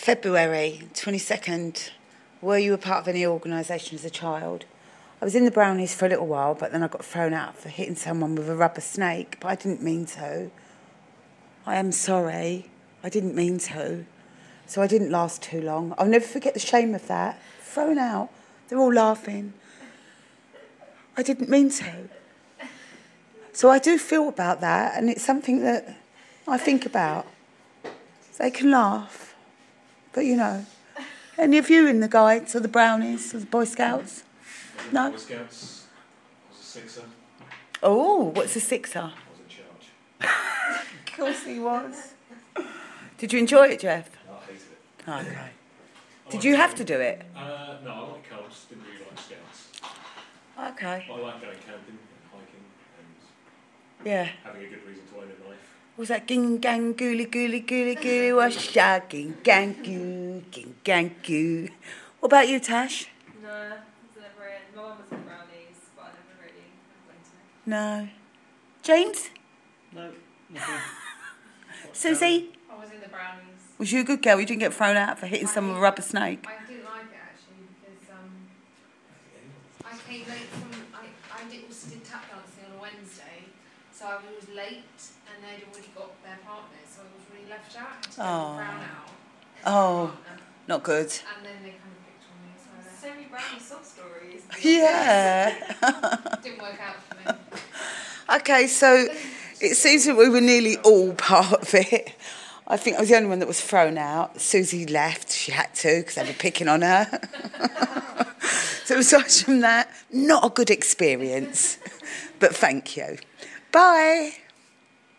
February 22nd. Were you a part of any organisation as a child? I was in the Brownies for a little while, but then I got thrown out for hitting someone with a rubber snake, but I didn't mean to. I am sorry. I didn't mean to. So I didn't last too long. I'll never forget the shame of that. Thrown out. They're all laughing. I didn't mean to. So I do feel about that, and it's something that I think about. They can laugh, but you know. Any of you in the Guides or the Brownies or the Boy Scouts? No? Boy Scouts. I was a sixer. Oh, what's a sixer? I was in charge. Of course he was. Did you enjoy it, Jeff? I hated it. Oh, okay. Did you have to do it? No, I like cubs, didn't really like scouts. Okay. But I like going camping and hiking and Yeah. having a good reason to own a knife. What was that? Ging gang gooly gooly gooly gooly washa ging gang goo. What about you, Tash? No, I was never in. My mum was in the Brownies, but I never really went to it. No. James? No, nothing. Susie? I was in the Brownies. Was you a good girl? You didn't get thrown out for hitting someone with a rubber snake? I didn't like it actually because I came late from also did tap dancing on a Wednesday, so I was late and they'd already got their partners, so I was really left out. I had to go Oh. brown out. Oh, not good. And then they kind of picked on me, so I left. So many Brownie sob stories. Yeah. Didn't work out for me. Okay, so it seems that we were nearly all part of it. I think I was the only one that was thrown out. Susie left. She had to because they were picking on her. So aside from that, not a good experience. But thank you. Bye.